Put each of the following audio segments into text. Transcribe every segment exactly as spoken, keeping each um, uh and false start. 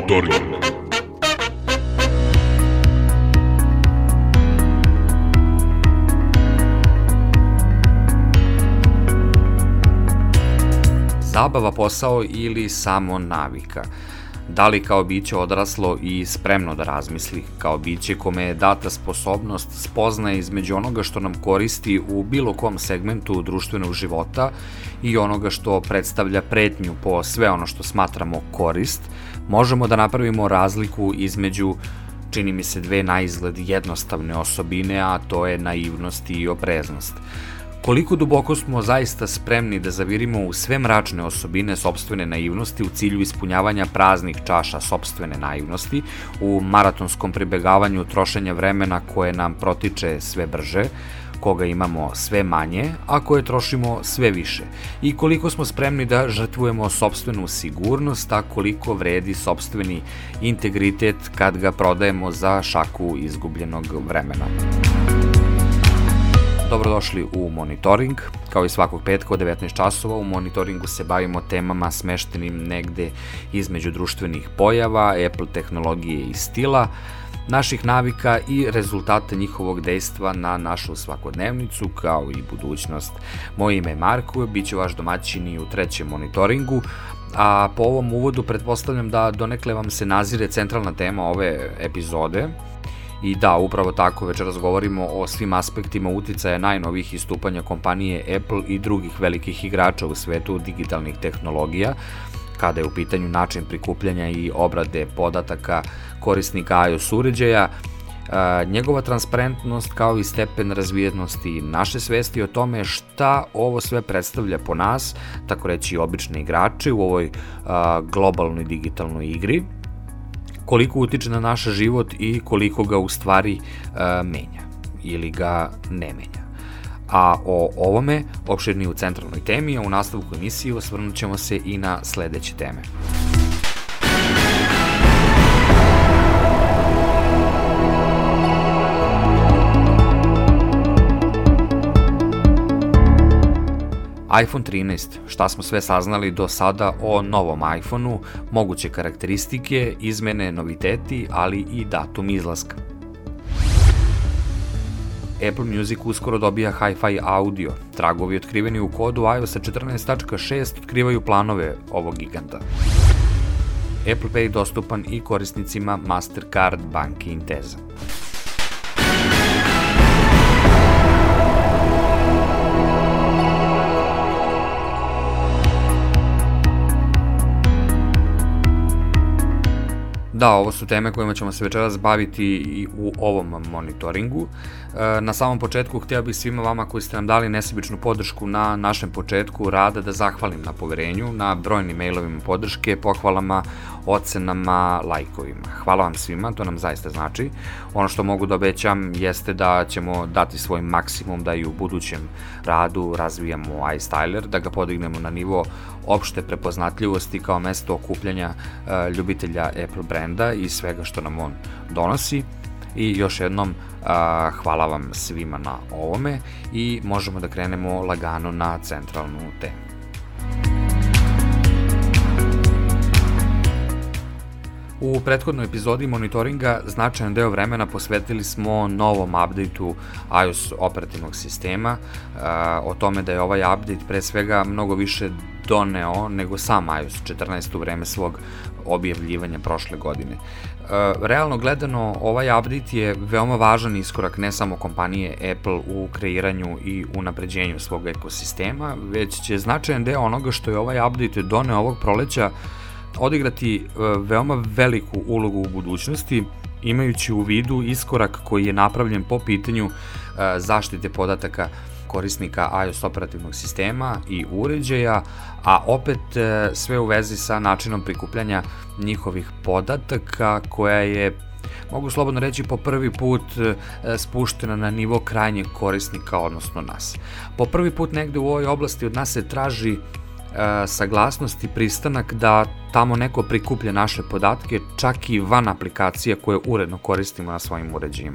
Monitoring. Zabava, posao ili samo navika? Da li kao biće odraslo i spremno da razmisli, kao biće kome je data sposobnost spoznaje između onoga što nam koristi u bilo kom segmentu društvenog života i onoga što predstavlja pretnju po sve ono što smatramo korist, možemo da napravimo razliku između, čini mi se, dve naizgled jednostavne osobine, a to je naivnost i opreznost. Koliko duboko smo zaista spremni da zavirimo u sve mračne osobine sopstvene naivnosti u cilju ispunjavanja praznih čaša sopstvene naivnosti, u maratonskom pribegavanju trošenja vremena koje nam protiče sve brže, koga imamo sve manje, a koje trošimo sve više, i koliko smo spremni da žrtvujemo sopstvenu sigurnost, a koliko vredi sopstveni integritet kad ga prodajemo za šaku izgubljenog vremena. Dobrodošli u Monitoring. Kao i svakog petka od devetnaest časova u Monitoringu se bavimo temama smeštenim negde između društvenih pojava, Apple tehnologije i stila, naših navika i rezultate njihovog dejstva na našu svakodnevnicu, kao i budućnost. Moje ime je Marko, bit ću vaš domaćin i u trećem Monitoringu, a po ovom uvodu pretpostavljam da donekle vam se nazire centralna tema ove epizode. I da, upravo tako, večeras govorimo o svim aspektima uticaja najnovijih istupanja kompanije Apple i drugih velikih igrača u svetu digitalnih tehnologija, kada je u pitanju način prikupljanja i obrade podataka korisnika iOS uređaja, njegova transparentnost kao i stepen razvijenosti naše svesti o tome šta ovo sve predstavlja po nas, tako reći obične igrače u ovoj globalnoj digitalnoj igri, koliko utiče na naš život i koliko ga u stvari e, menja ili ga ne menja. A o ovome, opširnije u centralnoj temi, a u nastavku emisije osvrnut ćemo se i na sledeće teme. iPhone trinaest, šta smo sve saznali do sada o novom iPhoneu, moguće karakteristike, izmene, noviteti, ali i datum izlaska. Apple Music uskoro dobija Hi-Fi audio, tragovi otkriveni u kodu iOS četrnaest tačka šest otkrivaju planove ovog giganta. Apple Pay dostupan i korisnicima Mastercard banke Intesa. Da, ovo su teme kojima ćemo se večeras baviti i u ovom monitoringu. Na samom početku htio bih svima vama koji ste nam dali nesebičnu podršku na našem početku rada da zahvalim na poverenju, na brojnim mailovima podrške, pohvalama, ocenama, lajkovima. Hvala vam svima, to nam zaista znači. Ono što mogu da obećam jeste da ćemo dati svoj maksimum da i u budućem radu razvijamo iStyler, da ga podignemo na nivo opšte prepoznatljivosti kao mesto okupljanja uh, ljubitelja Apple brenda i svega što nam on donosi. I još jednom uh, hvala vam svima na ovome i možemo da krenemo lagano na centralnu temu. U prethodnoj epizodi monitoringa značajan deo vremena posvetili smo novom updateu iOS operativnog sistema, o tome da je ovaj update pre svega mnogo više doneo nego sam iOS četrnaest u vreme svog objavljivanja prošle godine. Realno gledano, ovaj update je veoma važan iskorak ne samo kompanije Apple u kreiranju i unapređenju svog ekosistema, već će značajan deo onoga što je ovaj update doneo ovog proleća odigrati veoma veliku ulogu u budućnosti, imajući u vidu iskorak koji je napravljen po pitanju zaštite podataka korisnika iOS operativnog sistema i uređaja, a opet sve u vezi sa načinom prikupljanja njihovih podataka koja je, mogu slobodno reći, po prvi put spuštena na nivo krajnjeg korisnika, odnosno nas. Po prvi put negde u ovoj oblasti od nas se traži saglasnost i pristanak da tamo neko prikuplja naše podatke čak i van aplikacija koje uredno koristimo na svojim uređajima.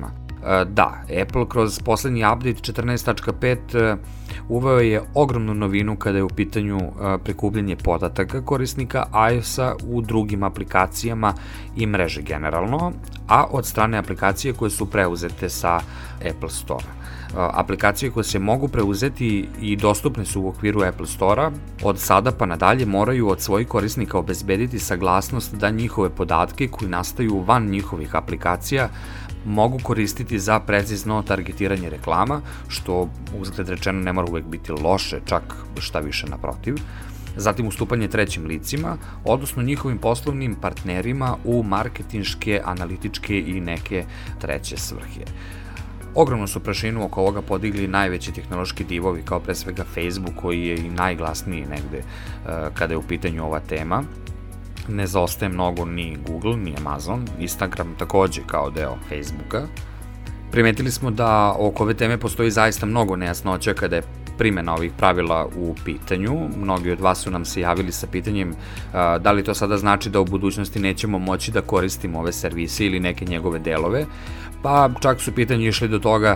Da, Apple kroz poslednji update četrnaest tačka pet uveo je ogromnu novinu kada je u pitanju prikupljanje podataka korisnika iOS-a u drugim aplikacijama i mreže generalno, a od strane aplikacije koje su preuzete sa Apple Store-a. Aplikacije koje se mogu preuzeti i dostupne su u okviru Apple Store-a, od sada pa nadalje moraju od svojih korisnika obezbediti saglasnost da njihove podatke koji nastaju van njihovih aplikacija mogu koristiti za precizno targetiranje reklama, što uzgled rečeno ne mora uvek biti loše, čak šta više naprotiv. Zatim ustupanje trećim licima, odnosno njihovim poslovnim partnerima u marketinške, analitičke i neke treće svrhe. Ogromnu su prašinu oko ovoga podigli najveći tehnološki divovi, kao pre svega Facebook, koji je i najglasniji negde kada je u pitanju ova tema. Ne zaostaje mnogo ni Google, ni Amazon, Instagram takođe kao deo Facebooka. Primetili smo da oko ove teme postoji zaista mnogo nejasnoća kada je primjena ovih pravila u pitanju. Mnogi od vas su nam se javili sa pitanjem da li to sada znači da u budućnosti nećemo moći da koristimo ove servise ili neke njegove delove, pa čak su pitanje išli do toga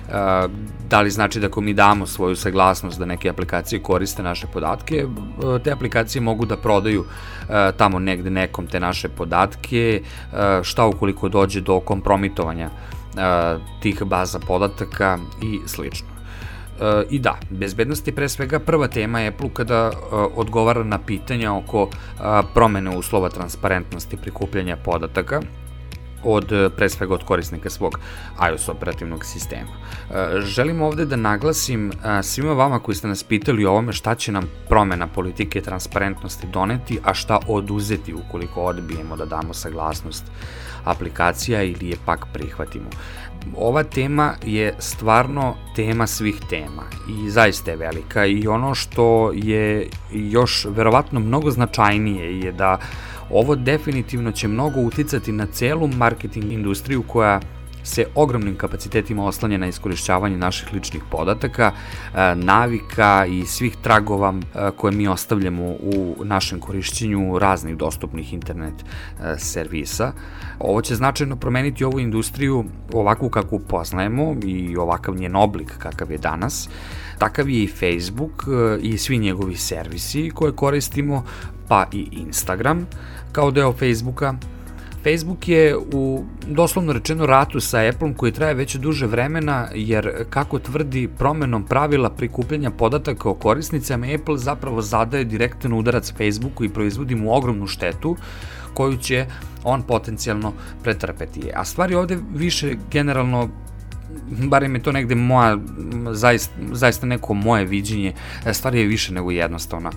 da li znači da ako mi damo svoju saglasnost da neke aplikacije koriste naše podatke, te aplikacije mogu da prodaju tamo negde nekom te naše podatke, šta ukoliko dođe do kompromitovanja tih baza podataka i slično. I da, bezbednost je pre svega prva tema Apple kada odgovara na pitanja oko promene uslova transparentnosti prikupljanja podataka od, pre svega od korisnika svog iOS operativnog sistema. Želim ovde da naglasim svima vama koji ste nas pitali o ovome šta će nam promena politike transparentnosti doneti, a šta oduzeti ukoliko odbijemo da damo saglasnost aplikacija ili je pak prihvatimo. Ova tema je stvarno tema svih tema i zaista je velika, i ono što je još verovatno mnogo značajnije je da ovo definitivno će mnogo uticati na celu marketing industriju koja se ogromnim kapacitetima oslanja na iskorišćavanje naših ličnih podataka, navika i svih tragova koje mi ostavljamo u našem korišćenju raznih dostupnih internet servisa. Ovo će značajno promeniti ovu industriju ovakvu kakvu poznajemo i ovakav njen oblik kakav je danas. Takav je i Facebook i svi njegovi servisi koje koristimo, pa i Instagram kao deo Facebooka. Facebook je u doslovno rečeno ratu sa Appleom koji traje već duže vremena, jer kako tvrdi promenom pravila prikupljanja podataka o korisnicama, Apple zapravo zadaje direktan udarac Facebooku i proizvodi mu ogromnu štetu koju će on potencijalno pretrpeti. A stvar je ovde više generalno, barem je to negde moja, zaista, zaista neko moje viđenje, stvar je više nego jednostavna.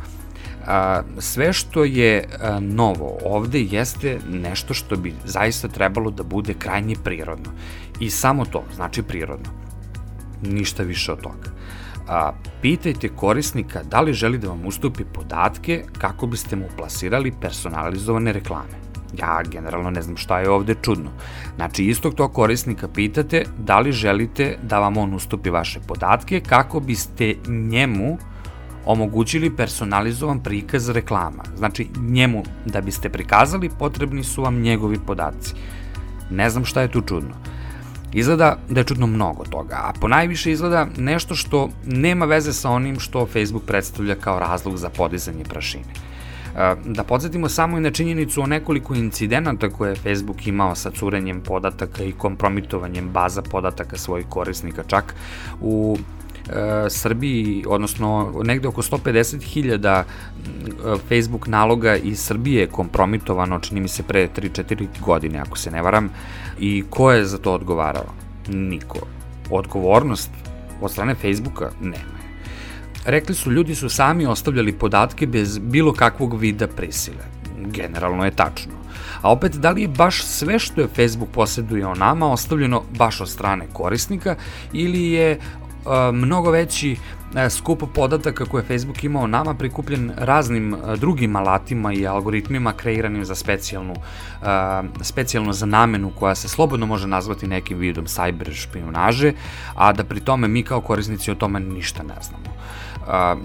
Sve što je novo ovde jeste nešto što bi zaista trebalo da bude krajnje prirodno. I samo to, znači prirodno. Ništa više od toga. Pitajte korisnika da li želi da vam ustupi podatke kako biste mu plasirali personalizovane reklame. Ja generalno ne znam šta je ovde čudno. Znači, istog tog korisnika pitate da li želite da vam on ustupi vaše podatke kako biste njemu omogućili personalizovan prikaz reklama. Znači, njemu da biste prikazali potrebni su vam njegovi podaci. Ne znam šta je tu čudno. Izgleda da je čudno mnogo toga, a ponajviše izgleda nešto što nema veze sa onim što Facebook predstavlja kao razlog za podizanje prašine. Da podsjetimo samo i na činjenicu o nekoliko incidenata koje je Facebook imao sa curenjem podataka i kompromitovanjem baza podataka svojih korisnika, čak u Srbiji, odnosno negde oko sto pedeset hiljada Facebook naloga iz Srbije je kompromitovano, čini mi se pre tri četiri godine, ako se ne varam, i ko je za to odgovarao? Niko. Odgovornost od strane Facebooka nema. Rekli su, ljudi su sami ostavljali podatke bez bilo kakvog vida prisile. Generalno je tačno. A opet, da li je baš sve što je Facebook posjeduje o nama ostavljeno baš od strane korisnika, ili je mnogo veći skup podataka koje Facebook ima o nama prikupljen raznim drugim alatima i algoritmima kreiranim za specijalnu, specijalno za namenu koja se slobodno može nazvati nekim vidom cyber špijunaže, a da pri tome mi kao korisnici o tome ništa ne znamo.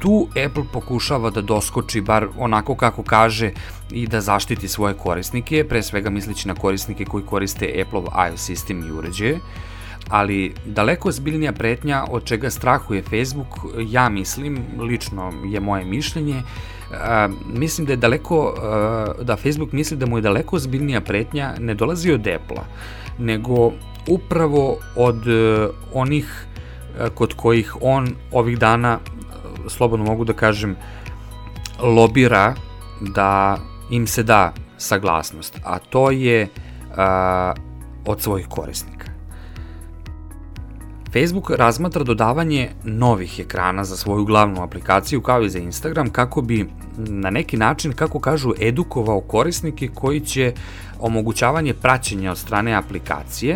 tu Apple pokušava da doskoči, bar onako kako kaže, i da zaštiti svoje korisnike, pre svega misleći na korisnike koji koriste Apple-ov iOS sistem i uređaje, ali daleko ozbiljnija pretnja od čega strahuje Facebook, ja mislim, lično je moje mišljenje, Uh, mislim da je daleko, uh, da Facebook misli da mu je daleko ozbiljnija pretnja ne dolazi od Apple-a, nego upravo od uh, onih uh, kod kojih on ovih dana, uh, slobodno mogu da kažem, lobira da im se da saglasnost, a to je uh, od svojih korisnika. Facebook razmatra dodavanje novih ekrana za svoju glavnu aplikaciju kao i za Instagram kako bi na neki način, kako kažu, edukovao korisnike koji će omogućavanje praćenja od strane aplikacije,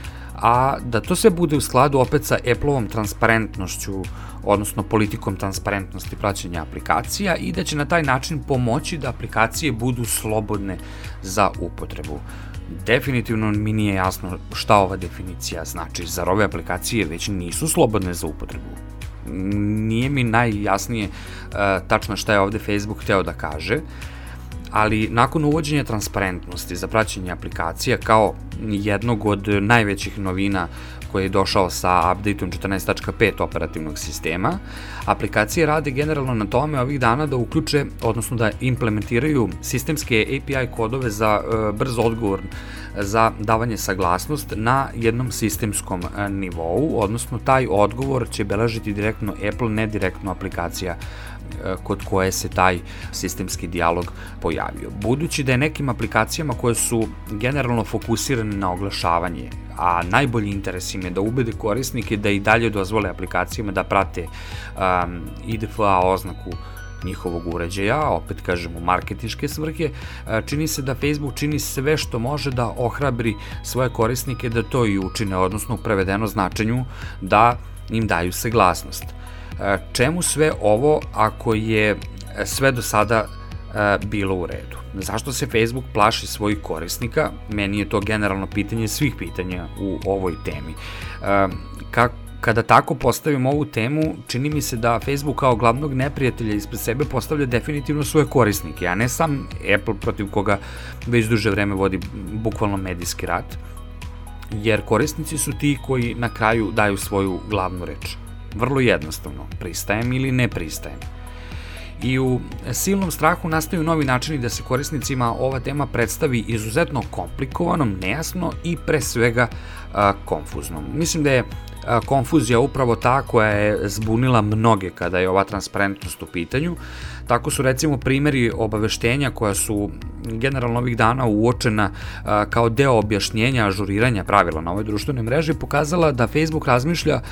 a da to sve bude u skladu opet sa Apple-ovom transparentnošću, odnosno politikom transparentnosti praćenja aplikacija i da će na taj način pomoći da aplikacije budu slobodne za upotrebu. Definitivno mi nije jasno šta ova definicija znači, zar ove aplikacije već nisu slobodne za upotrebu? Nije mi najjasnije uh, tačno šta je ovde Facebook hteo da kaže, ali nakon uvođenja transparentnosti za praćenje aplikacija kao jednog od najvećih novina koji je došao sa updateom četrnaest tačka pet operativnog sistema, aplikacije rade generalno na tome ovih dana da uključe, odnosno da implementiraju sistemske A P I kodove za uh, brz odgovor za davanje saglasnost na jednom sistemskom uh, nivou, odnosno taj odgovor će beležiti direktno Apple, ne direktno aplikacija kod koje se taj sistemski dijalog pojavio. Budući da je nekim aplikacijama koje su generalno fokusirane na oglašavanje, a najbolji interes im je da ubede korisnike da i dalje dozvole aplikacijama da prate um, I D F A oznaku njihovog uređaja, opet kažem u marketinške svrhe, čini se da Facebook čini sve što može da ohrabri svoje korisnike da to i učine, odnosno u prevedeno značenju da im daju saglasnost. Čemu sve ovo ako je sve do sada bilo u redu? Zašto se Facebook plaši svojih korisnika? Meni je to generalno pitanje svih pitanja u ovoj temi. Kako Kada tako postavimo ovu temu, čini mi se da Facebook kao glavnog neprijatelja ispred sebe postavlja definitivno svoje korisnike, a ne sam Apple protiv koga već duže vreme vodi bukvalno medijski rat, jer korisnici su ti koji na kraju daju svoju glavnu reč. Vrlo jednostavno, pristajem ili ne pristajem. I u silnom strahu nastaju novi načini da se korisnicima ova tema predstavi izuzetno komplikovanom, nejasno i pre svega a, konfuznom. Mislim da je a, konfuzija upravo ta koja je zbunila mnoge kada je ova transparentnost u pitanju. Tako su recimo primjeri obaveštenja koja su generalno ovih dana uočena a, kao deo objašnjenja ažuriranja pravila na ovoj društvenoj mreži pokazala da Facebook razmišlja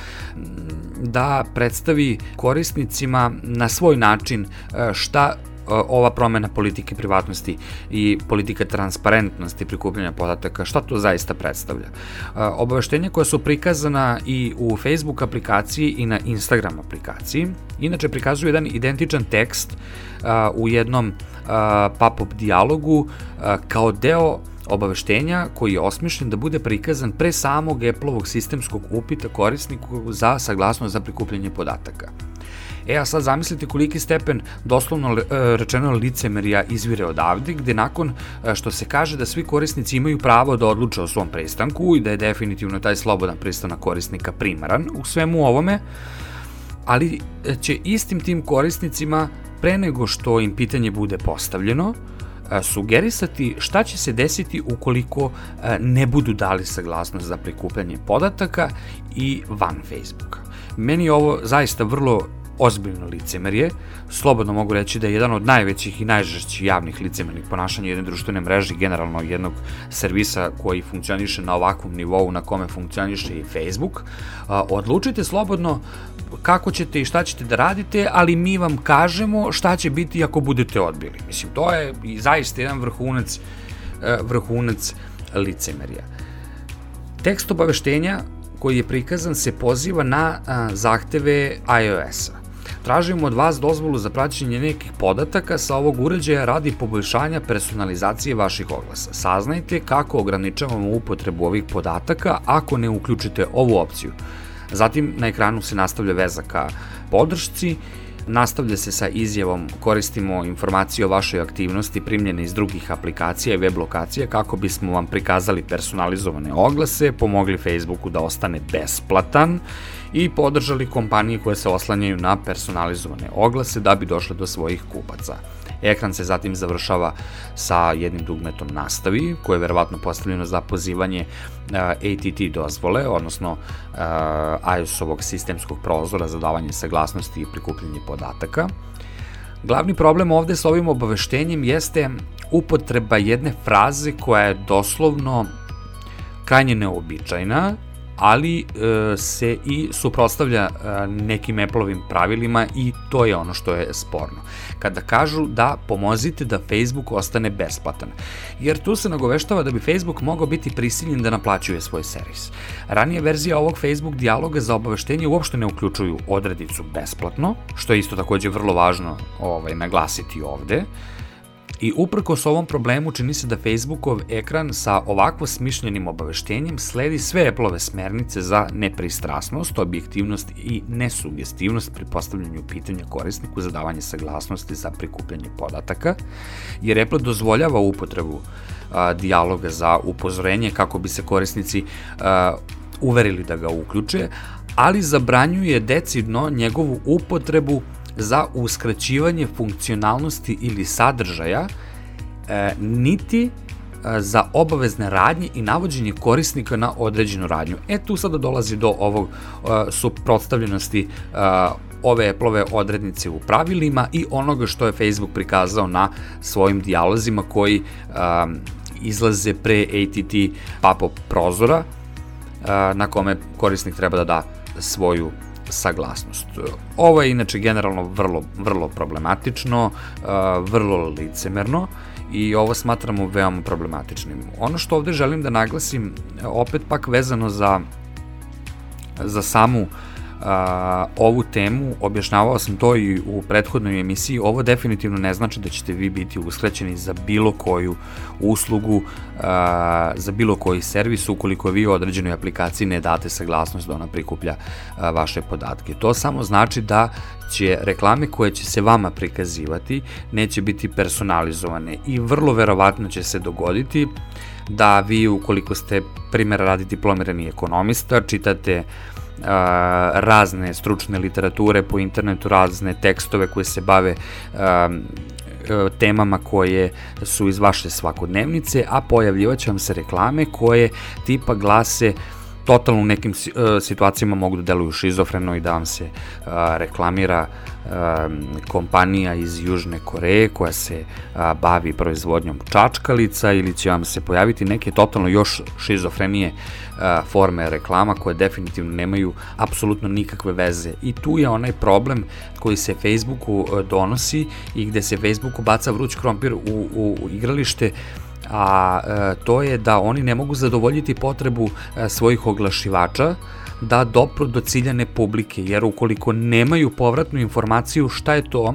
da predstavi korisnicima na svoj način šta ova promena politike privatnosti i politika transparentnosti prikupljanja podataka, šta to zaista predstavlja. Obaveštenja koja su prikazana i u Facebook aplikaciji i na Instagram aplikaciji, inače prikazuju jedan identičan tekst u jednom pop-up dijalogu kao deo obaveštenja koji je osmišljen da bude prikazan pre samog Apple-ovog sistemskog upita korisniku za saglasnost za prikupljanje podataka. E, a sad zamislite koliki stepen, doslovno rečeno licemerja, izvire odavde, gde nakon što se kaže da svi korisnici imaju pravo da odluče o svom pristanku i da je definitivno taj slobodan pristanak korisnika primaran u svemu ovome, ali će istim tim korisnicima, pre nego što im pitanje bude postavljeno, sugerisati šta će se desiti ukoliko ne budu dali saglasnost za prikupljanje podataka i van Facebooka. Meni je ovo zaista vrlo ozbiljno licemerje, slobodno mogu reći da je jedan od najvećih i najžešćih javnih licemernih ponašanja jedne društvene mreže, generalno jednog servisa koji funkcioniše na ovakvom nivou na kome funkcioniše i Facebook. Odlučite slobodno kako ćete i šta ćete da radite, ali mi vam kažemo šta će biti ako budete odbili. Mislim, to je i zaista jedan vrhunac, vrhunac licemerja. Tekst obaveštenja koji je prikazan se poziva na zahteve iOS-a. Tražimo od vas dozvolu za praćenje nekih podataka sa ovog uređaja radi poboljšanja personalizacije vaših oglasa. Saznajte kako ograničavamo upotrebu ovih podataka ako ne uključite ovu opciju. Zatim na ekranu se nastavlja veza ka podršci nastavlja se sa izjavom koristimo informacije o vašoj aktivnosti primljene iz drugih aplikacija i web lokacija kako bismo vam prikazali personalizovane oglase, pomogli Facebooku da ostane besplatan i podržali kompanije koje se oslanjaju na personalizovane oglase da bi došle do svojih kupaca. Ekran se zatim završava sa jednim dugmetom nastavi, koje je verovatno postavljeno za pozivanje A T T dozvole, odnosno I S O-ovog sistemskog prozora za davanje saglasnosti i prikupljanje podataka. Glavni problem ovde sa ovim obaveštenjem jeste upotreba jedne fraze koja je doslovno krajnje neobičajna, ali e, se i suprotstavlja e, nekim Apple-ovim pravilima i to je ono što je sporno. Kada kažu da pomozite da Facebook ostane besplatan, jer tu se nagoveštava da bi Facebook mogao biti prisiljen da naplaćuje svoj servis. Ranije verzije ovog Facebook dijaloga za obaveštenje uopšte ne uključuju odredicu besplatno, što je isto takođe vrlo važno ovaj, naglasiti ovde. I uprkos ovom problemu čini se da Facebookov ekran sa ovakvo smišljenim obaveštenjem sledi sve Apple-ove smernice za nepristrasnost, objektivnost i nesugestivnost pri postavljanju pitanja korisniku za davanje saglasnosti za prikupljanje podataka, jer Apple dozvoljava upotrebu a, dijaloga za upozorenje kako bi se korisnici a, uverili da ga uključe, ali zabranjuje decidno njegovu upotrebu za uskraćivanje funkcionalnosti ili sadržaja, e, niti e, za obavezne radnje i navođenje korisnika na određenu radnju. E tu sada dolazi do ovog e, suprotstavljenosti e, ove Apple-ove odrednice u pravilima i onoga što je Facebook prikazao na svojim dijalozima koji e, izlaze pre A T T pop-up prozora e, na kome korisnik treba da da svoju saglasnost. Ovo je inače generalno vrlo, vrlo problematično, vrlo licemerno i ovo smatramo veoma problematičnim. Ono što ovde želim da naglasim, opet pak vezano za, za samu a, ovu temu, objašnjavao sam to i u prethodnoj emisiji, ovo definitivno ne znači da ćete vi biti uskraćeni za bilo koju uslugu, a, za bilo koji servis ukoliko vi u određenoj aplikaciji ne date saglasnost da ona prikuplja a, vaše podatke. To samo znači da će reklame koje će se vama prikazivati neće biti personalizovane i vrlo verovatno će se dogoditi da vi ukoliko ste primjer radi diplomirani ekonomista, čitate Uh, razne stručne literature po internetu, razne tekstove koje se bave uh, temama koje su iz vaše svakodnevnice, a pojavljivaće vam se reklame koje tipa glase totalno u nekim uh, situacijama mogu da deluju šizofreno i da vam se uh, reklamira uh, kompanija iz Južne Koreje koja se uh, bavi proizvodnjom čačkalica ili će vam se pojaviti neke totalno još šizofrenije uh, forme reklama koje definitivno nemaju apsolutno nikakve veze. I tu je onaj problem koji se Facebooku uh, donosi i gde se Facebooku baca vruć krompir u, u, u igralište, a e, to je da oni ne mogu zadovoljiti potrebu e, svojih oglašivača da dopru do ciljane publike, jer ukoliko nemaju povratnu informaciju šta je to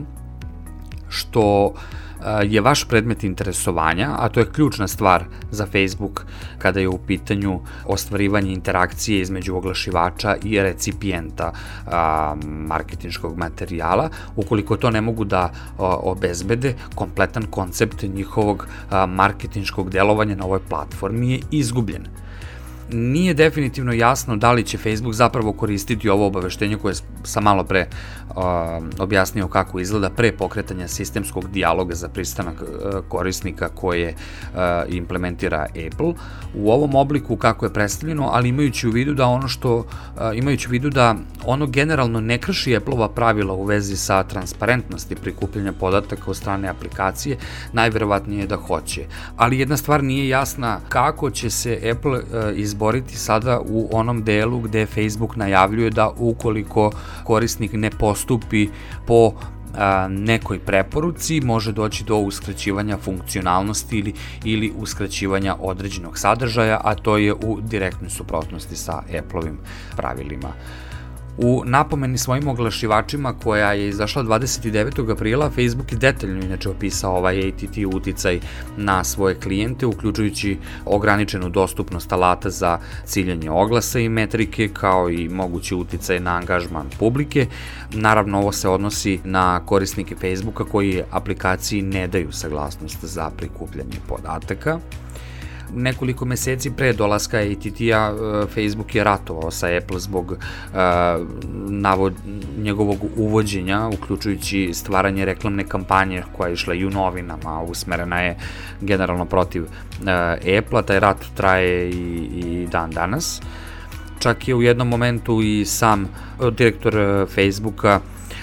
što e, je vaš predmet interesovanja, a to je ključna stvar za Facebook kada je u pitanju ostvarivanje interakcije između oglašivača i recipijenta a, marketinškog materijala, ukoliko to ne mogu da a, obezbede, kompletan koncept njihovog a, marketinškog delovanja na ovoj platformi je izgubljen. Nije definitivno jasno da li će Facebook zapravo koristiti ovo obaveštenje koje sam malo pre uh, objasnio kako izgleda pre pokretanja sistemskog dijaloga za pristanak uh, korisnika koje uh, implementira Apple u ovom obliku kako je predstavljeno, ali imajući u vidu da ono što uh, imajući u vidu da ono generalno ne krši Apple-ova pravila u vezi sa transparentnosti prikupljanja podataka od strane aplikacije, najverovatnije da hoće. Ali jedna stvar nije jasna, kako će se Apple uh, izboriti sada u onom delu gde Facebook najavljuje da ukoliko korisnik ne postupi po a, nekoj preporuci, može doći do uskraćivanja funkcionalnosti ili, ili uskraćivanja određenog sadržaja, a to je u direktnoj suprotnosti sa Apple-ovim pravilima. U napomeni svojim oglašivačima koja je izašla dvadeset devetog aprila, Facebook je detaljno inače opisao ovaj A T T uticaj na svoje klijente, uključujući ograničenu dostupnost alata za ciljanje oglasa i metrike, kao i mogući uticaj na angažman publike. Naravno, ovo se odnosi na korisnike Facebooka koji aplikaciji ne daju saglasnost za prikupljanje podataka. Nekoliko meseci pre dolaska A T T-a Facebook je ratovao sa Apple zbog uh, navod, njegovog uvođenja, uključujući stvaranje reklamne kampanje koja je išla i u novinama, usmerena je generalno protiv uh, Apple-a. Taj rat traje i, i dan danas. Čak je u jednom momentu i sam direktor uh, Facebooka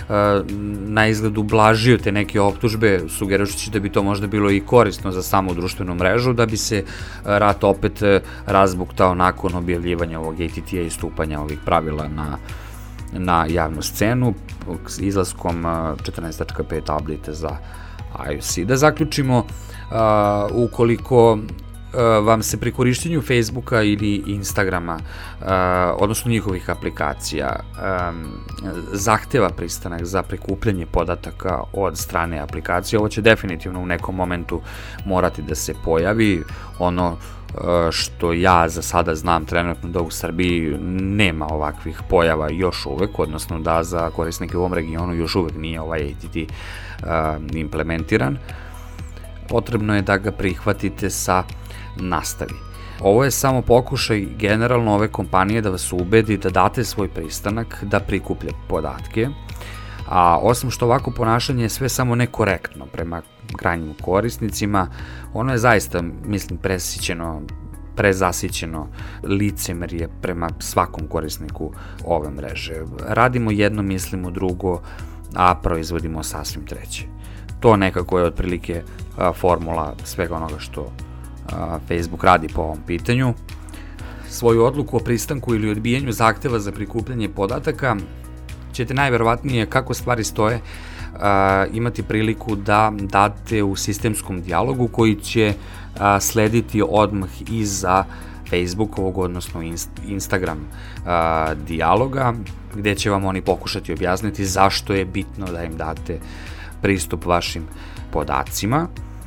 na izgled ublažio te neke optužbe, sugerišući da bi to možda bilo i korisno za samu društvenu mrežu, da bi se rat opet razbuktao nakon objavljivanja ovog A T T-a i stupanja ovih pravila na, na javnu scenu, izlaskom četrnaest tačka pet update za iOS. Da zaključimo, uh, ukoliko vam se pri korišćenju Facebooka ili Instagrama, uh, odnosno njihovih aplikacija, um, zahteva pristanak za prikupljanje podataka od strane aplikacije, ovo će definitivno u nekom momentu morati da se pojavi. Ono uh, što ja za sada znam trenutno da u Srbiji nema ovakvih pojava još uvek, odnosno da za korisnike u ovom regionu još uvek nije ovaj A T T uh, implementiran. Potrebno je da ga prihvatite sa nastavi. Ovo je samo pokušaj generalno ove kompanije da vas ubedi da date svoj pristanak da prikuplja podatke, a osim što ovako ponašanje je sve samo nekorektno prema krajnjim korisnicima, ono je zaista, mislim, presićeno, prezasićeno licemerje prema svakom korisniku ove mreže. Radimo jedno, mislimo drugo, a proizvodimo sasvim treće. To nekako je otprilike a, formula svega onoga što Facebook radi po ovom pitanju. Svoju odluku o pristanku ili odbijanju zahteva za prikupljanje podataka ćete najverovatnije, kako stvari stoje, imati priliku da date u sistemskom dijalogu koji će slediti odmah iza Facebookovog, odnosno Instagram dijaloga, gde će vam oni pokušati objasniti zašto je bitno da im date pristup vašim podacima.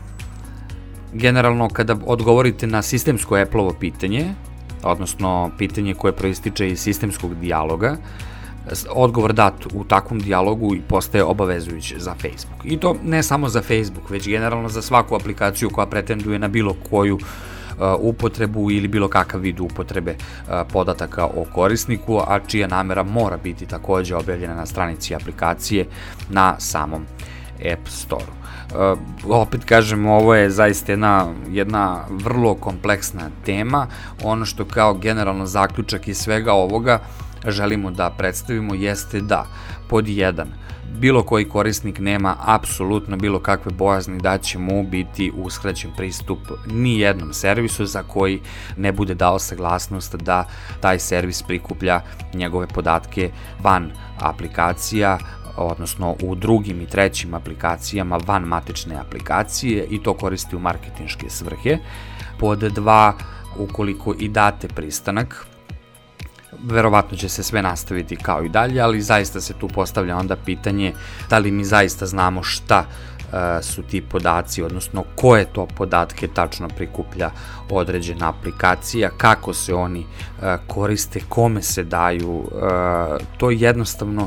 Generalno, kada odgovorite na sistemsko Apple-ovo pitanje, odnosno pitanje koje proističe iz sistemskog dijaloga, odgovor dat u takvom dijalogu postaje obavezujući za Facebook. I to ne samo za Facebook, već generalno za svaku aplikaciju koja pretenduje na bilo koju upotrebu ili bilo kakav vid upotrebe podataka o korisniku, a čija namera mora biti takođe objavljena na stranici aplikacije na samom App Store-u. Uh, opet kažem, ovo je zaista jedna, jedna vrlo kompleksna tema. Ono što kao generalno zaključak iz svega ovoga želimo da predstavimo jeste da, pod jedan, bilo koji korisnik nema apsolutno bilo kakve bojazni da će mu biti uskraćen pristup ni jednom servisu za koji ne bude dao saglasnost da taj servis prikuplja njegove podatke van aplikacija, odnosno u drugim i trećim aplikacijama van matične aplikacije, i to koristi u marketinške svrhe. Pod dva, ukoliko i date pristanak, verovatno će se sve nastaviti kao i dalje, ali zaista se tu postavlja onda pitanje da li mi zaista znamo šta su ti podaci, odnosno koje to podatke tačno prikuplja određena aplikacija, kako se oni koriste, kome se daju. To jednostavno,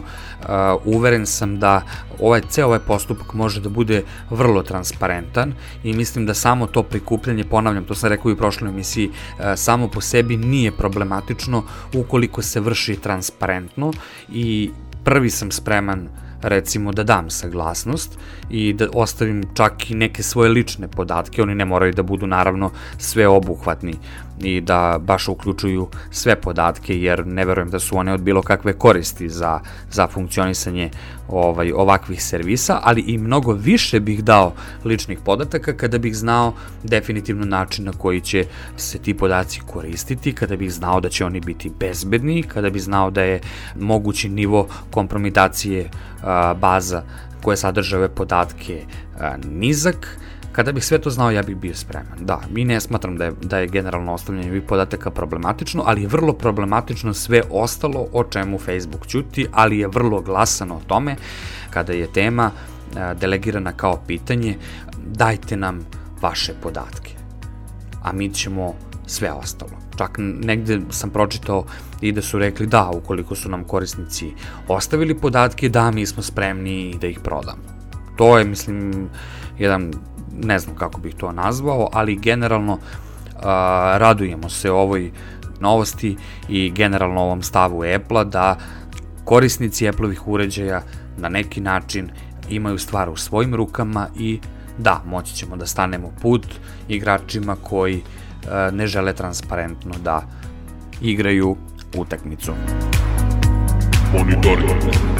uveren sam da ovaj ceo ovaj postupak može da bude vrlo transparentan i mislim da samo to prikupljanje, ponavljam, to sam rekao i u prošloj emisiji, samo po sebi nije problematično ukoliko se vrši transparentno, i prvi sam spreman recimo da dam saglasnost i da ostavim čak i neke svoje lične podatke. Oni ne moraju da budu naravno sveobuhvatni i da baš uključuju sve podatke, jer ne verujem da su one od bilo kakve koristi za, za funkcionisanje ovaj, ovakvih servisa, ali i mnogo više bih dao ličnih podataka kada bih znao definitivno način na koji će se ti podaci koristiti, kada bih znao da će oni biti bezbedni, kada bih znao da je mogući nivo kompromitacije a, baza koje sadrže ove podatke a, nizak, Kada bih sve to znao, ja bih bio spreman. Da, i ne smatram da je, da je generalno ostavljanje ovih podataka problematično, ali je vrlo problematično sve ostalo o čemu Facebook ćuti, ali je vrlo glasan o tome kada je tema a, delegirana kao pitanje dajte nam vaše podatke, a mi ćemo sve ostalo. Čak negde sam pročitao i da su rekli da, ukoliko su nam korisnici ostavili podatke, da, mi smo spremni da ih prodamo. To je, mislim, jedan, ne znam kako bih to nazvao, ali generalno a, radujemo se ovoj novosti i generalno ovom stavu Apple-a da korisnici Apple-ovih uređaja na neki način imaju stvar u svojim rukama i da, moći ćemo da stanemo put igračima koji a, ne žele transparentno da igraju utakmicu. Monitoring.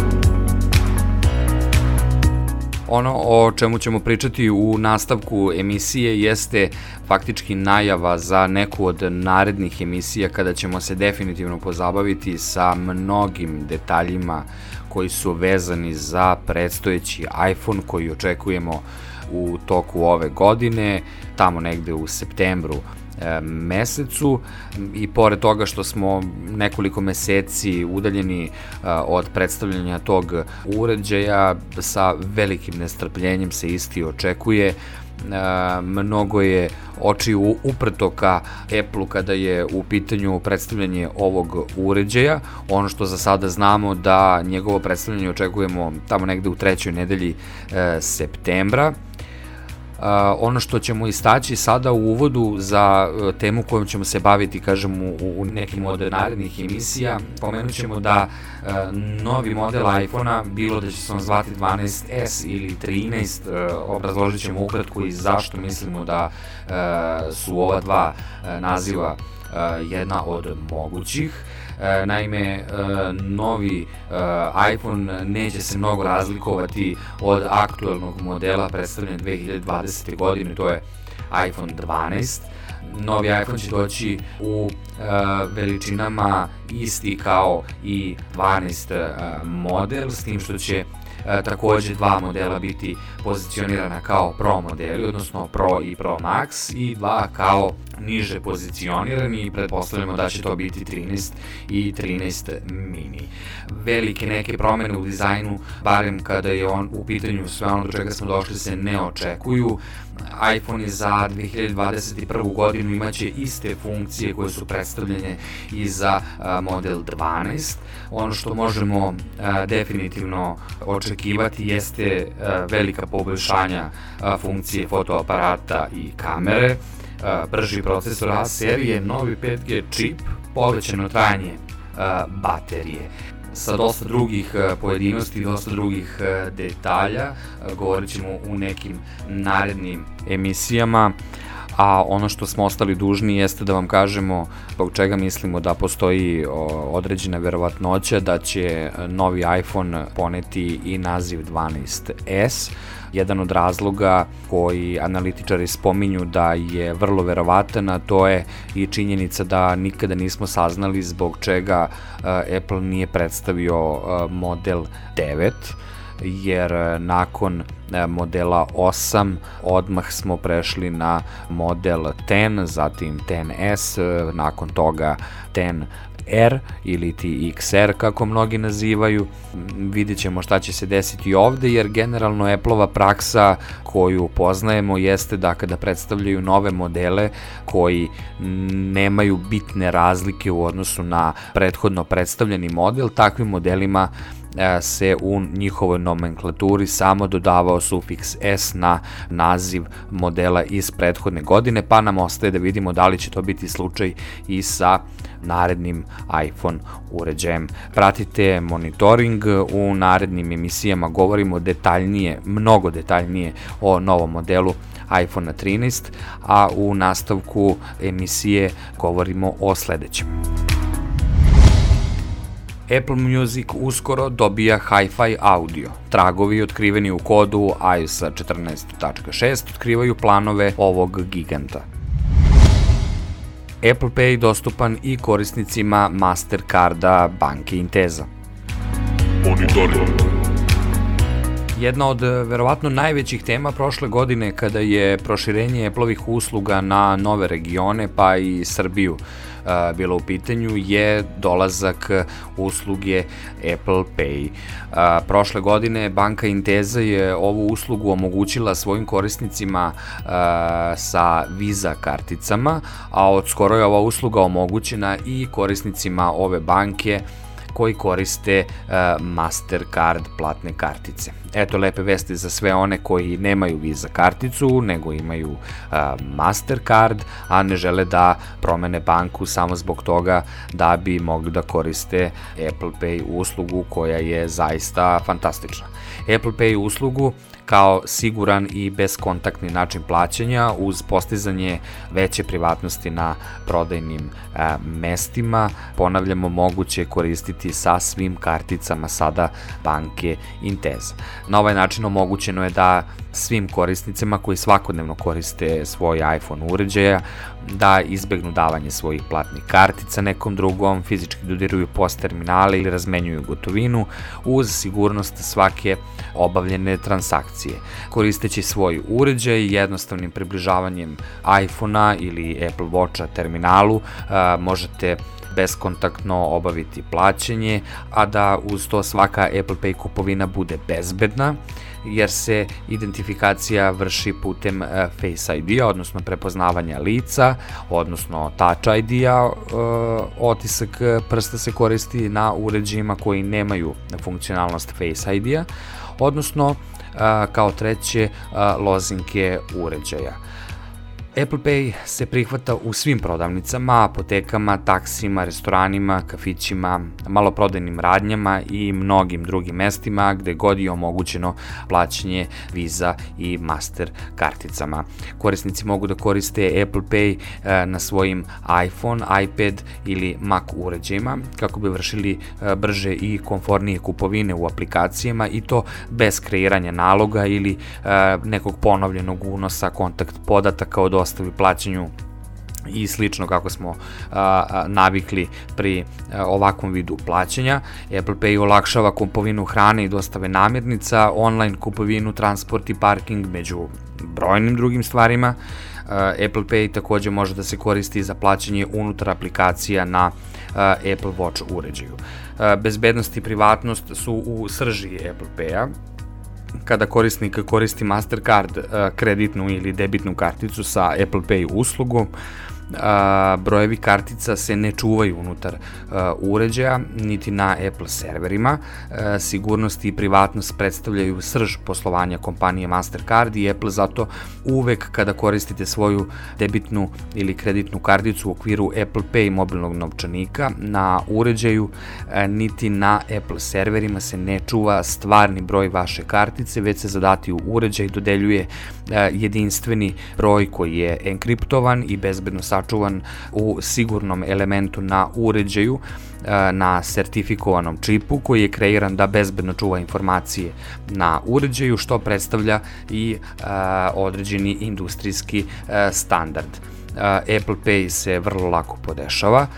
Ono o čemu ćemo pričati u nastavku emisije jeste faktički najava za neku od narednih emisija kada ćemo se definitivno pozabaviti sa mnogim detaljima koji su vezani za predstojeći iPhone koji očekujemo u toku ove godine, tamo negde u septembru mesecu, i pored toga što smo nekoliko meseci udaljeni od predstavljanja tog uređaja, sa velikim nestrpljenjem se isti očekuje. Mnogo je očiju uprto ka Apple-u kada je u pitanju predstavljanje ovog uređaja. Ono što za sada znamo da njegovo predstavljanje očekujemo tamo negde u trećoj nedelji septembra. Uh, ono što ćemo istaći sada u uvodu za uh, temu kojom ćemo se baviti, kažem, u, u nekim od narednih emisija, pomenut ćemo da uh, novi model iPhone-a, bilo da će se on zvati dvanaest es ili trinaest, uh, obrazložit ćemo ukratko i zašto mislimo da uh, su ova dva uh, naziva uh, jedna od mogućih. E, naime, e, novi e, iPhone neće se mnogo razlikovati od aktuelnog modela predstavljen dve hiljade dvadesete godine, to je iPhone dvanaest. Novi iPhone će doći u e, veličinama isti kao i dvanaest e, model, s tim što će E, takođe dva modela biti pozicionirana kao Pro modeli, odnosno Pro i Pro Max, i dva kao niže pozicionirani, i pretpostavljamo da će to biti trinaest i trinaest mini. Velike neke promene u dizajnu, barem kada je on u pitanju sve ono do čega smo došli, se ne očekuju. iPhone za dve hiljade dvadeset prvu godinu imaće iste funkcije koje su predstavljene i za a, model dvanaest. Ono što možemo a, definitivno očekivati jeste a, velika poboljšanja a, funkcije fotoaparata i kamere, a, brži procesor A serije, novi pet G čip, povećano trajanje a, baterije. Sa dosta drugih pojedinosti i dosta drugih detalja govorit ćemo u nekim narednim emisijama, a ono što smo ostali dužni jeste da vam kažemo zbog čega mislimo da postoji određena verovatnoća da će novi iPhone poneti i naziv dvanaest es. Jedan od razloga koji analitičari spominju da je vrlo verovatan, a to je i činjenica da nikada nismo saznali zbog čega Apple nije predstavio model devet, jer nakon modela osam odmah smo prešli na model deset, zatim deset es, nakon toga deset R ili ti X R kako mnogi nazivaju. Vidjet ćemo šta će se desiti ovde, jer generalno Apple-ova praksa koju poznajemo jeste da kada predstavljaju nove modele koji nemaju bitne razlike u odnosu na prethodno predstavljeni model, takvim modelima se u njihovoj nomenklaturi samo dodavao sufiks S na naziv modela iz prethodne godine, pa nam ostaje da vidimo da li će to biti slučaj i sa narednim iPhone uređajem. Pratite monitoring, u narednim emisijama govorimo detaljnije, mnogo detaljnije o novom modelu iPhone trinaest, a u nastavku emisije govorimo o sledećem. Apple Music uskoro dobija Hi-Fi audio. Tragovi otkriveni u kodu iOS četrnaest tačka šest otkrivaju planove ovog giganta. Apple Pay dostupan i korisnicima Mastercarda banke Intesa. Monitoring. Jedna od verovatno najvećih tema prošle godine kada je proširenje Apple-ovih usluga na nove regione pa i Srbiju bilo u pitanju je dolazak usluge Apple Pay. Prošle godine banka Intesa je ovu uslugu omogućila svojim korisnicima sa Visa karticama, a od skoro je ova usluga omogućena i korisnicima ove banke koji koriste uh, Mastercard platne kartice. Eto lepe vesti za sve one koji nemaju Visa karticu, nego imaju uh, Mastercard, a ne žele da promene banku samo zbog toga da bi mogli da koriste Apple Pay uslugu koja je zaista fantastična. Apple Pay uslugu kao siguran i beskontaktni način plaćanja uz postizanje veće privatnosti na prodajnim e, mestima, ponavljamo, moguće koristiti sa svim karticama sada banke Intesa. Na ovaj način omogućeno je da svim korisnicima koji svakodnevno koriste svoj iPhone uređaja da izbegnu davanje svojih platnih kartica nekom drugom, fizički dodiruju post terminale ili razmenjuju gotovinu uz sigurnost svake obavljene transakcije. Koristeći svoj uređaj, jednostavnim približavanjem iPhone-a ili Apple Watcha terminalu a, možete beskontaktno obaviti plaćanje, a da uz to svaka Apple Pay kupovina bude bezbedna, jer se identifikacija vrši putem Face I D-a, odnosno prepoznavanja lica, odnosno Touch I D-a, otisak prsta se koristi na uređajima koji nemaju funkcionalnost Face I D-a, odnosno kao treće lozinke uređaja. Apple Pay se prihvata u svim prodavnicama, apotekama, taksima, restoranima, kafićima, maloprodajnim radnjama i mnogim drugim mestima gde god je omogućeno plaćanje Visa i Master karticama. Korisnici mogu da koriste Apple Pay na svojim iPhone, iPad ili Mac uređajima kako bi vršili brže i komfornije kupovine u aplikacijama i to bez kreiranja naloga ili nekog ponovljenog unosa kontakt podataka od ostavi plaćanju i slično kako smo a, navikli pri a, ovakvom vidu plaćanja. Apple Pay olakšava kupovinu hrane i dostave namirnica, online kupovinu, transport i parking među brojnim drugim stvarima. A, Apple Pay takođe može da se koristi za plaćanje unutar aplikacija na a, Apple Watch uređaju. A, bezbednost i privatnost su u srži Apple Pay-a. Kada korisnik koristi Mastercard kreditnu ili debitnu karticu sa Apple Pay uslugom, brojevi kartica se ne čuvaju unutar uređaja niti na Apple serverima. Sigurnost i privatnost predstavljaju srž poslovanja kompanije Mastercard i Apple zato uvek kada koristite svoju debitnu ili kreditnu karticu u okviru Apple Pay mobilnog novčanika na uređaju niti na Apple serverima se ne čuva stvarni broj vaše kartice, već se zadati u uređaj dodeljuje jedinstveni broj koji je enkriptovan i bezbedno sačuvan u sigurnom elementu na uređaju na sertifikovanom čipu koji je kreiran da bezbedno čuva informacije na uređaju, što predstavlja i određeni industrijski standard. Apple Pay se vrlo lako podešava.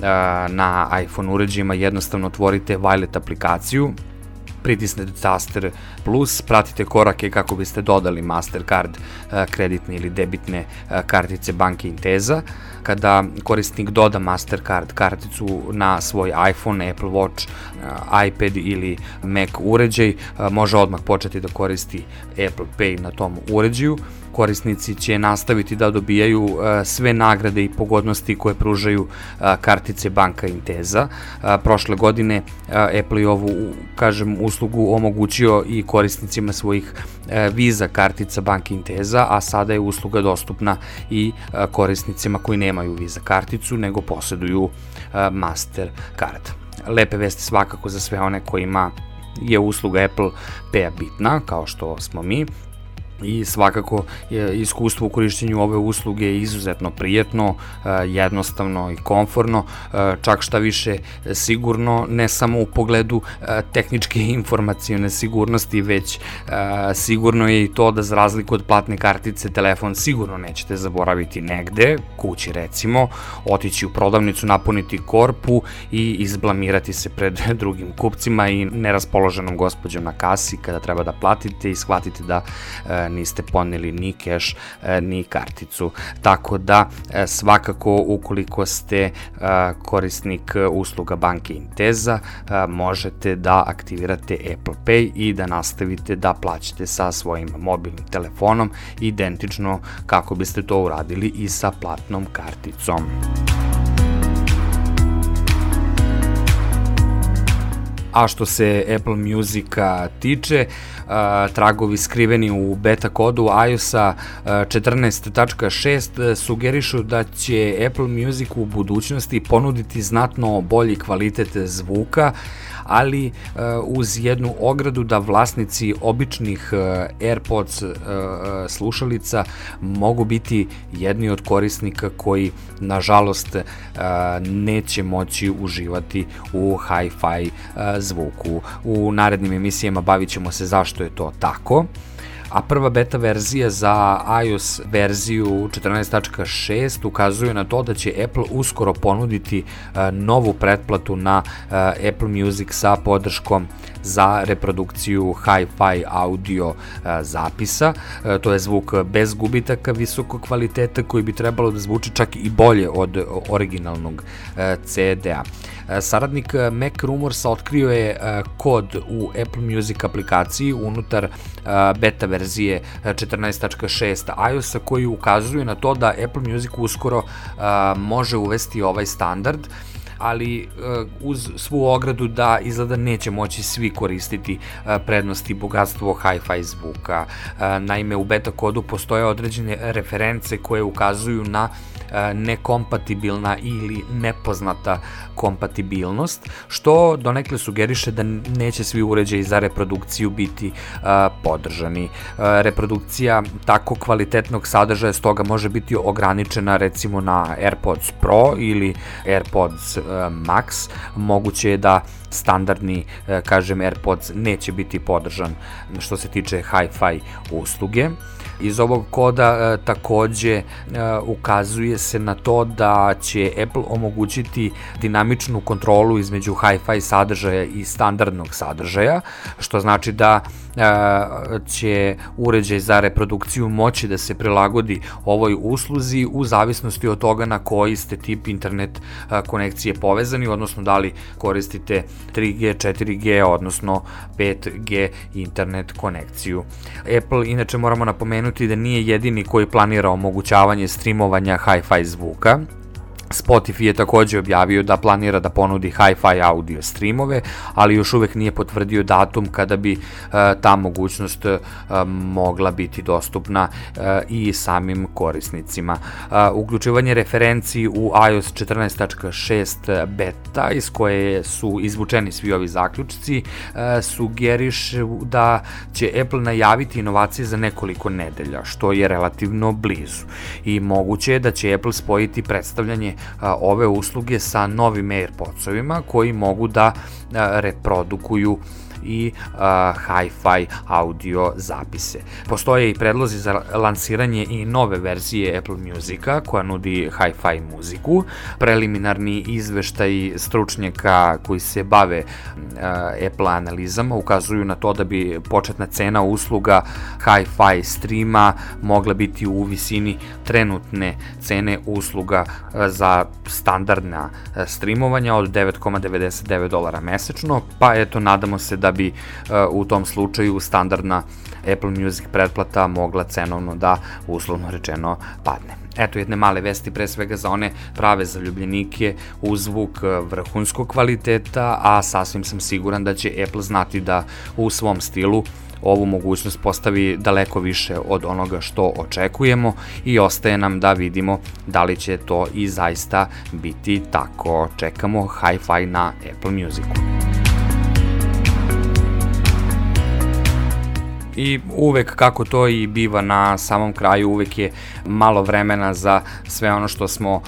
Na iPhone uređajima jednostavno otvorite Wallet aplikaciju, pritisnete taster plus, pratite korake kako biste dodali Mastercard kreditne ili debitne kartice banke Intesa. Kada korisnik doda Mastercard karticu na svoj iPhone, Apple Watch, iPad ili Mac uređaj, može odmah početi da koristi Apple Pay na tom uređaju. Korisnici će nastaviti da dobijaju sve nagrade i pogodnosti koje pružaju kartice banka Intesa. Prošle godine Apple je ovu, kažem, uslugu omogućio i korisnicima svojih Visa kartica banke Intesa, a sada je usluga dostupna i korisnicima koji nemaju Visa karticu, nego posjeduju Mastercard. Lepe vesti svakako za sve one kojima je usluga Apple Pay bitna, kao što smo mi. i svakako je iskustvo u korišćenju ove usluge je izuzetno prijetno, jednostavno i komforno, čak šta više sigurno, ne samo u pogledu tehničke i informacione sigurnosti, već sigurno je i to da za razliku od platne kartice telefon sigurno nećete zaboraviti negde, kući recimo, otići u prodavnicu, napuniti korpu i izblamirati se pred drugim kupcima i neraspoloženom gospođom na kasi kada treba da platite i shvatite da niste poneli ni keš ni karticu. Tako da svakako ukoliko ste korisnik usluga banke Intesa možete da aktivirate Apple Pay i da nastavite da plaćate sa svojim mobilnim telefonom identično kako biste to uradili i sa platnom karticom. A što se Apple Musica tiče, tragovi skriveni u beta kodu iOS-a četrnaest tačka šest sugerišu da će Apple Music u budućnosti ponuditi znatno bolji kvalitet zvuka, ali uz jednu ogradu da vlasnici običnih AirPods slušalica mogu biti jedni od korisnika koji, nažalost, neće moći uživati u hi-fi zvuku. U narednim emisijama bavit ćemo se zašto je to tako. A prva beta verzija za iOS verziju četrnaest tačka šest ukazuje na to da će Apple uskoro ponuditi novu pretplatu na Apple Music sa podrškom za reprodukciju hi-fi audio zapisa. To je zvuk bez gubitaka visokog kvaliteta koji bi trebalo da zvuči čak i bolje od originalnog ce de a. Saradnik Mac Rumorsa otkrio je kod u Apple Music aplikaciji unutar beta verzije četrnaest tačka šest iOS-a koji ukazuje na to da Apple Music uskoro može uvesti ovaj standard, ali uz svu ogradu da izgleda neće moći svi koristiti prednosti i bogatstvo hi-fi zvuka. Naime, u beta kodu postoje određene reference koje ukazuju na nekompatibilna ili nepoznata kompatibilnost, što donekle sugeriše da neće svi uređaji za reprodukciju biti podržani. Reprodukcija tako kvalitetnog sadržaja stoga može biti ograničena recimo na AirPods Pro ili AirPods Max. Moguće je da standardni, kažem, AirPods neće biti podržan što se tiče hi-fi usluge. Iz ovog koda takođe ukazuje se na to da će Apple omogućiti dinamičnu kontrolu između hi-fi sadržaja i standardnog sadržaja, što znači da će uređaj za reprodukciju moći da se prilagodi ovoj usluzi u zavisnosti od toga na koji ste tip internet konekcije povezani, odnosno da li koristite tri G, četiri G, odnosno pet G internet konekciju. Apple, inače, moramo napomenuti da nije jedini koji planira omogućavanje streamovanja hi-fi zvuka. Spotify je takođe objavio da planira da ponudi hi-fi audio streamove, ali još uvek nije potvrdio datum kada bi e, ta mogućnost e, mogla biti dostupna e, i samim korisnicima. E, uključivanje referenci u iOS četrnaest tačka šest beta, iz koje su izvučeni svi ovi zaključci, e, sugeriše da će Apple najaviti inovacije za nekoliko nedelja, što je relativno blizu. I moguće je da će Apple spojiti predstavljanje ove usluge sa novim AirPodsovima koji mogu da reprodukuju i uh, hi-fi audio zapise. Postoje i predlozi za lansiranje i nove verzije Apple Musica koja nudi hi-fi muziku. Preliminarni izveštaji stručnjaka koji se bave uh, Apple analizama ukazuju na to da bi početna cena usluga hi-fi streama mogla biti u visini trenutne cene usluga uh, za standardna uh, streamovanja od devet zarez devedeset devet dolara mesečno, pa eto, nadamo se da bi uh, u tom slučaju standardna Apple Music pretplata mogla cenovno da, uslovno rečeno, padne. Eto jedne male vesti, pre svega za one prave zaljubljenike u zvuk vrhunskog kvaliteta, a sasvim sam siguran da će Apple znati da u svom stilu ovu mogućnost postavi daleko više od onoga što očekujemo i ostaje nam da vidimo da li će to i zaista biti tako. Čekamo hi-fi na Apple Musicu. I uvek, kako to i biva na samom kraju, uvek je malo vremena za sve ono što smo uh,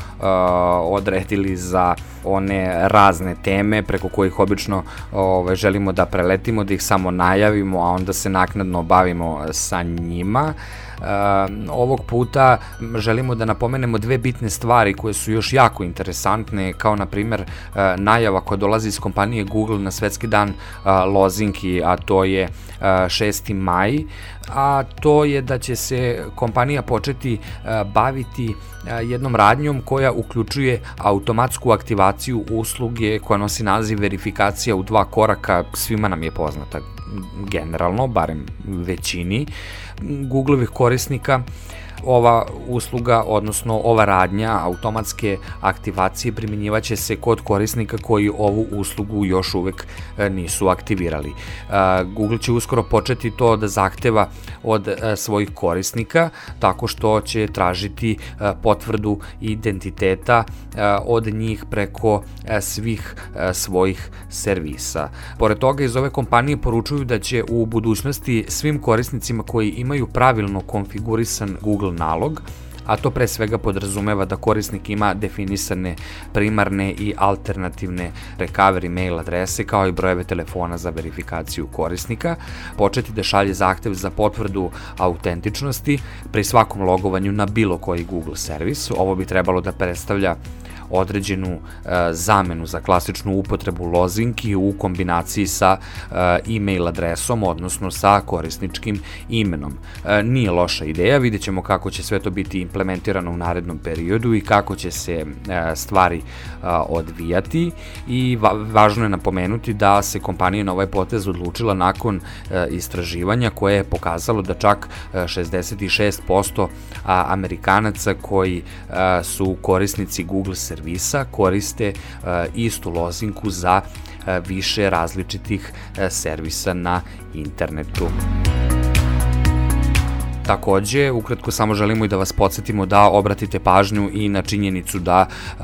odredili za one razne teme preko kojih obično uh, želimo da preletimo, da ih samo najavimo, a onda se naknadno bavimo sa njima. Uh, ovog puta želimo da napomenemo dve bitne stvari koje su još jako interesantne, kao na primer uh, najava koja dolazi iz kompanije Google na svetski dan uh, lozinki, a to je uh, šesti maj, a to je da će se kompanija početi uh, baviti uh, jednom radnjom koja uključuje automatsku aktivaciju usluge koja nosi naziv verifikacija u dva koraka. Svima nam je poznata generalno, barem većini Googlovih korisnika. Ova usluga, odnosno ova radnja automatske aktivacije primjenjivaće se kod korisnika koji ovu uslugu još uvek nisu aktivirali. Google će uskoro početi to da zahteva od svojih korisnika tako što će tražiti potvrdu identiteta od njih preko svih svojih servisa. Pored toga, iz ove kompanije poručuju da će u budućnosti svim korisnicima koji imaju pravilno konfigurisan Google nalog, a to pre svega podrazumeva da korisnik ima definisane primarne i alternativne recovery mail adrese kao i brojeve telefona za verifikaciju korisnika, početi da šalje zahtev za potvrdu autentičnosti pri svakom logovanju na bilo koji Google servis. Ovo bi trebalo da predstavlja određenu e, zamenu za klasičnu upotrebu lozinki u kombinaciji sa e, e-mail adresom, odnosno sa korisničkim imenom. E, nije loša ideja, vidjet ćemo kako će sve to biti implementirano u narednom periodu i kako će se e, stvari e, odvijati, i va važno je napomenuti da se kompanija na ovaj potez odlučila nakon e, istraživanja koje je pokazalo da čak e, šezdeset šest posto a, Amerikanaca koji e, su korisnici Google servisa koriste uh, istu lozinku za uh, više različitih uh, servisa na internetu. Takođe, ukratko samo želimo i da vas podsjetimo da obratite pažnju i na činjenicu da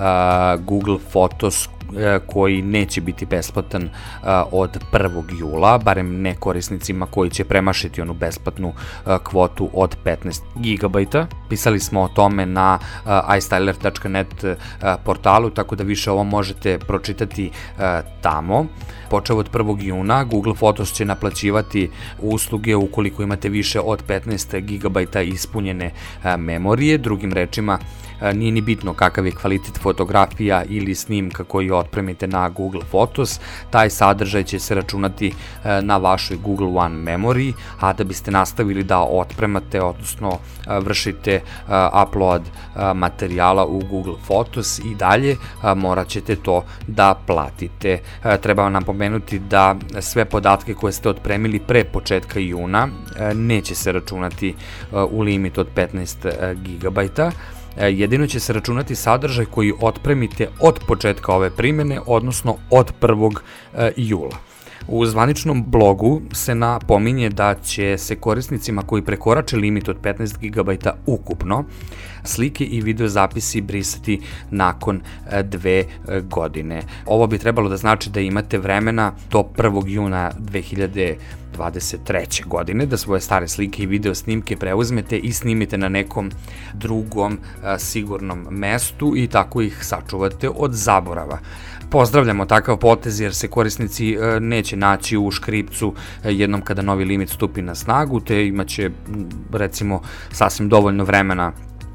uh, Google Photos, koji neće biti besplatan od prvog jula, barem ne korisnicima koji će premašiti onu besplatnu kvotu od petnaest gigabajta. Pisali smo o tome na istyler tačka net portalu, tako da više ovo možete pročitati tamo. Počeo od prvog juna, Google Photos će naplaćivati usluge ukoliko imate više od petnaest gigabajta ispunjene memorije. Drugim rečima, nije ni bitno kakav je kvalitet fotografija ili snimka koji otpremite na Google Photos, taj sadržaj će se računati na vašoj Google One memoriji, a da biste nastavili da otpremate, odnosno vršite upload materijala u Google Photos i dalje, morat ćete to da platite. Treba vam napomenuti da sve podatke koje ste otpremili pre početka juna neće se računati u limit od petnaest gigabajta, jedino će se računati sadržaj koji otpremite od početka ove primjene, odnosno od prvog jula. U zvaničnom blogu se napominje da će se korisnicima koji prekorače limit od petnaest gigabajta ukupno slike i video zapisi brisati nakon dve godine. Ovo bi trebalo da znači da imate vremena do prvog juna dve hiljade dvadeset treće godine da svoje stare slike i video snimke preuzmete i snimite na nekom drugom a, sigurnom mestu i tako ih sačuvate od zaborava. Pozdravljamo takav potez jer se korisnici e, neće naći u škripcu e, jednom kada novi limit stupi na snagu, te imaće recimo sasvim dovoljno vremena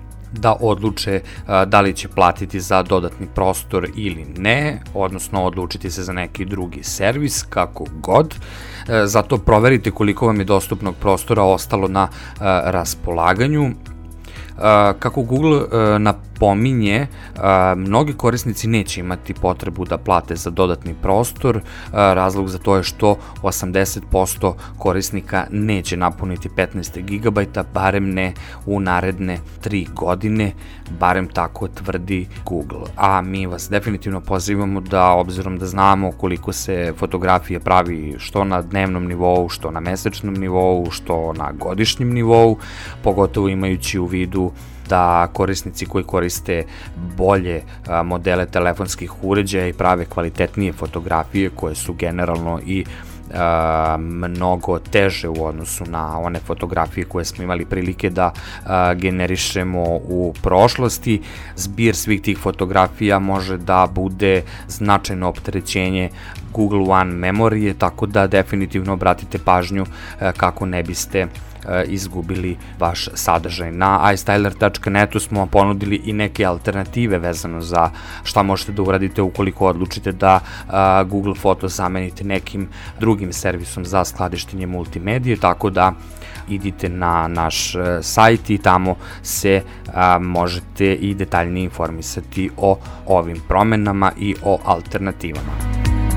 da odluče a, da li će platiti za dodatni prostor ili ne, odnosno odlučiti se za neki drugi servis, kako god. E, zato proverite koliko vam je dostupnog prostora ostalo na a, raspolaganju. A, kako Google a, napominje, a, mnogi korisnici neće imati potrebu da plate za dodatni prostor. A, razlog za to je što osamdeset posto korisnika neće napuniti petnaest gigabajta, barem ne u naredne tri godine, barem tako tvrdi Google. A mi vas definitivno pozivamo da, obzirom da znamo koliko se fotografije pravi što na dnevnom nivou, što na mesečnom nivou, što na godišnjem nivou, pogotovo imajući u vidu da korisnici koji koriste bolje a, modele telefonskih uređaja i prave kvalitetnije fotografije koje su generalno i mnogo teže u odnosu na one fotografije koje smo imali prilike da generišemo u prošlosti. Zbir svih tih fotografija može da bude značajno opterećenje Google One memorije, tako da definitivno obratite pažnju kako ne biste izgubili vaš sadržaj. Na iStyler tačka netu smo ponudili i neke alternative vezano za šta možete da uradite ukoliko odlučite da Google Foto zamenite nekim drugim servisom za skladištenje multimedije, tako da idite na naš sajt i tamo se a, možete i detaljnije informisati o ovim promenama i o alternativama.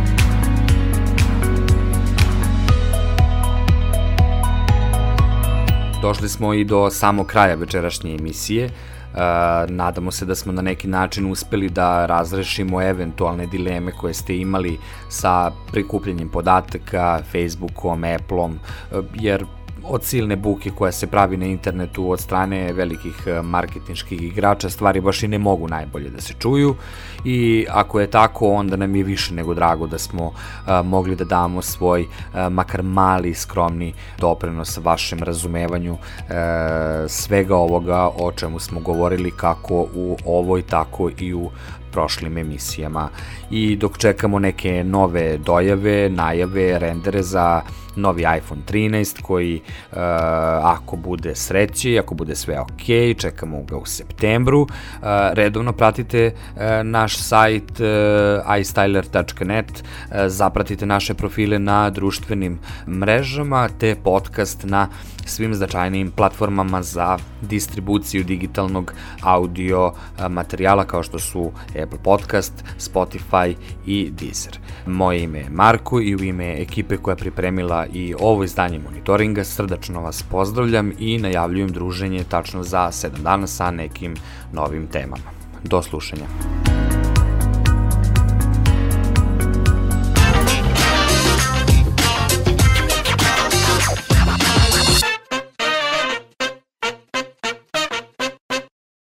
Došli smo i do samog kraja večerašnje emisije. Uh, nadamo se da smo na neki način uspeli da razrešimo eventualne dileme koje ste imali sa prikupljanjem podataka, Facebookom, Appleom, uh, jer od silne buke koja se pravi na internetu od strane velikih marketinških igrača stvari baš i ne mogu najbolje da se čuju, i ako je tako onda nam je više nego drago da smo uh, mogli da damo svoj uh, makar mali skromni doprinos vašem razumevanju uh, svega ovoga o čemu smo govorili kako u ovoj tako i u prošlim emisijama. I dok čekamo neke nove dojave, najave, rendere za novi iPhone trinaest koji uh, ako bude sreće, ako bude sve ok, čekamo ga u septembru. Uh, redovno pratite uh, naš sajt uh, iStyler tačka net, uh, zapratite naše profile na društvenim mrežama te podcast na svim značajnijim platformama za distribuciju digitalnog audio materijala kao što su Apple Podcast, Spotify i Deezer. Moje ime je Marko i u ime ekipe koja je pripremila i ovo izdanje monitoringa srdačno vas pozdravljam i najavljujem druženje tačno za sedam dana sa nekim novim temama. Do slušanja.